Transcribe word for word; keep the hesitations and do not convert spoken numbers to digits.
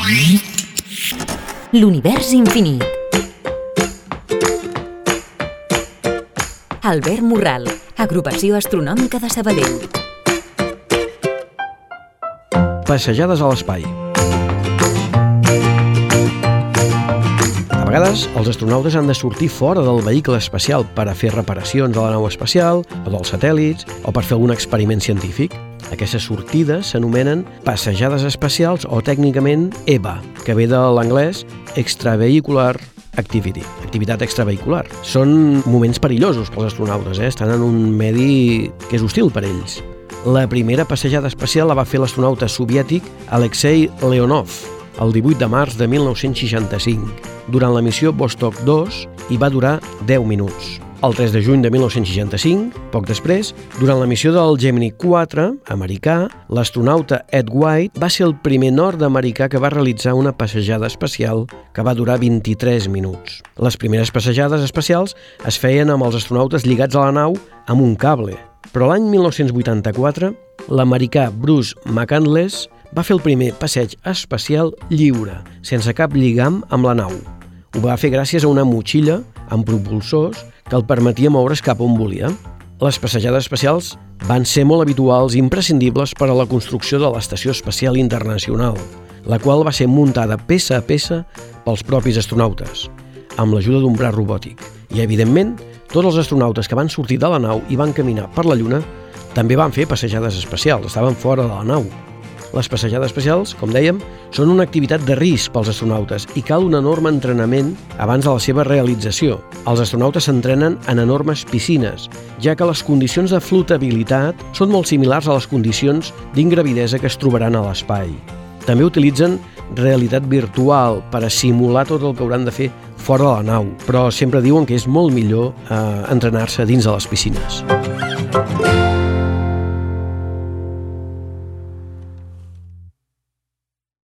L'univers infinit. Albert Morral, Agrupació Astronòmica de Sabadell. Passejades a l'espai. A vegades, els astronautes han de sortir fora del vehicle espacial per a fer reparacions a la nau espacial o dels satèl·lits o per fer algun experiment científic. Aquestes sortides s'anomenen passejades espacials o tècnicament E V A, que ve de l'anglès Extravehicular Activity, activitat extravehicular. Són moments perillosos pels astronautes, eh? Estan en un medi que és hostil per ells. La primera passejada espacial la va fer l'astronauta soviètic Alexei Leonov el divuit de març de mil nou-cents seixanta-cinc, durant la missió Vostok dos, i va durar deu minuts. El tres de juny de mil nou-cents seixanta-cinc, poc després, durant la missió del Gemini quatre, americà, l'astronauta Ed White va ser el primer nord-americà que va realitzar una passejada espacial que va durar vint-i-tres minuts. Les primeres passejades espacials es feien amb els astronautes lligats a la nau amb un cable, però l'any mil nou-cents vuitanta-quatre, l'americà Bruce McCandless va fer el primer passeig espacial lliure, sense cap lligam amb la nau. Ho va fer gràcies a una motxilla amb propulsors que el permetia moure's cap on volia. Les passejades espacials van ser molt habituals i imprescindibles per a la construcció de l'Estació Espacial Internacional, la qual va ser muntada peça a peça pels propis astronautes, amb l'ajuda d'un braç robòtic. I, evidentment, tots els astronautes que van sortir de la nau i van caminar per la Lluna també van fer passejades espacials, estaven fora de la nau. Les passejades espacials, com dèiem, són una activitat de risc pels astronautes i cal un enorme entrenament abans de la seva realització. Els astronautes s'entrenen en enormes piscines, ja que les condicions de flotabilitat són molt similars a les condicions d'ingravidesa que es trobaran a l'espai. També utilitzen realitat virtual per a simular tot el que hauran de fer fora de la nau, però sempre diuen que és molt millor eh, entrenar-se dins de les piscines.